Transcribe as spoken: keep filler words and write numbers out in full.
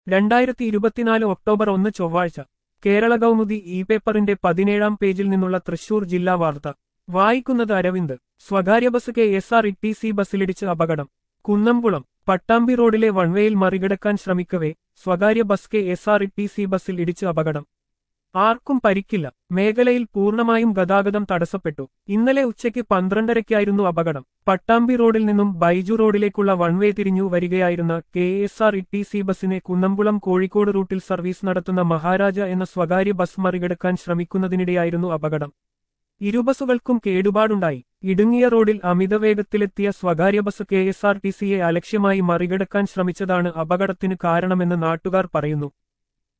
രണ്ടായിരത്തി ഇരുപത്തിനാല് ഒക്ടോബർ ഒന്ന് ചൊവ്വാഴ്ച കേരള കൗമുദി ഇ പേപ്പറിന്റെ പതിനേഴാം പേജിൽ നിന്നുള്ള തൃശൂർ ജില്ലാ വാർത്ത വായിക്കുന്നത് അരവിന്ദ്. സ്വകാര്യ bus K S R T C സി ബസ്സിലിടിച്ച് അപകടം. കുന്നംകുളം പട്ടാമ്പി റോഡിലെ വൺവേയിൽ മറികടക്കാൻ ശ്രമിക്കവേ സ്വകാര്യ bus K S R T C സി ബസ്സിൽ ഇടിച്ച് അപകടം. ആർക്കും പരിക്കില്ല. മേഖലയിൽ പൂർണ്ണമായും ഗതാഗതം തടസ്സപ്പെട്ടു. ഇന്നലെ ഉച്ചയ്ക്ക് പന്ത്രണ്ടരയ്ക്കായിരുന്നു അപകടം. പട്ടാമ്പി റോഡിൽ നിന്നും ബൈജു റോഡിലേക്കുള്ള വൺവേ തിരിഞ്ഞു വരികയായിരുന്ന K S R T C സി ബസിനെ കുന്നംകുളം കോഴിക്കോട് റൂട്ടിൽ സർവീസ് നടത്തുന്ന മഹാരാജ എന്ന സ്വകാര്യ ബസ് മറികടക്കാൻ ശ്രമിക്കുന്നതിനിടെയായിരുന്നു അപകടം. ഇരുബസുകൾക്കും കേടുപാടുണ്ടായി. ഇടുങ്ങിയ റോഡിൽ അമിതവേഗത്തിലെത്തിയ സ്വകാര്യ bus K S R T സിയെ അലക്ഷ്യമായി മറികടക്കാൻ ശ്രമിച്ചതാണ് അപകടത്തിന് കാരണമെന്ന് നാട്ടുകാർ പറയുന്നു.